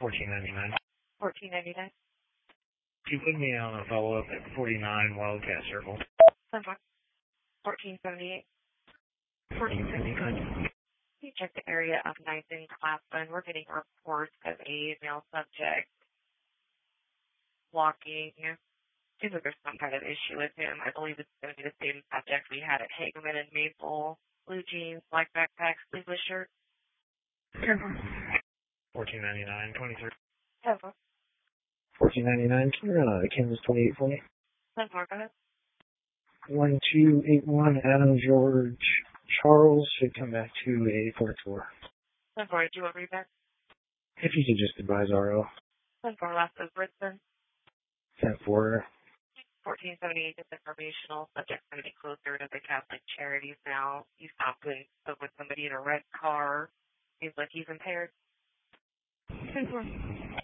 1499. 1499. You put me on a follow-up at 49 Wildcat Circle. 1478. 1479. You check the area of 9th and Claflin. We're getting reports of a male subject walking. Seems like there's some kind of issue with him. I believe it's going to be the same subject we had at Hageman and Maple. Blue jeans, black backpack, sleeveless shirt. 1499. 23. 1499. Can you run out of Kansas 28 for me? 10-4, go ahead. 1281 Adam George Charles should come back to a 44. 10-4, do you want to read back? If you could just advise RO. 10-4, last of Brisbane. 10-4. 1478 is informational. Subject's going to be closer to the Catholic Charities now. He stopped and spoke with somebody in a red car. Seems like he's impaired. 10-4.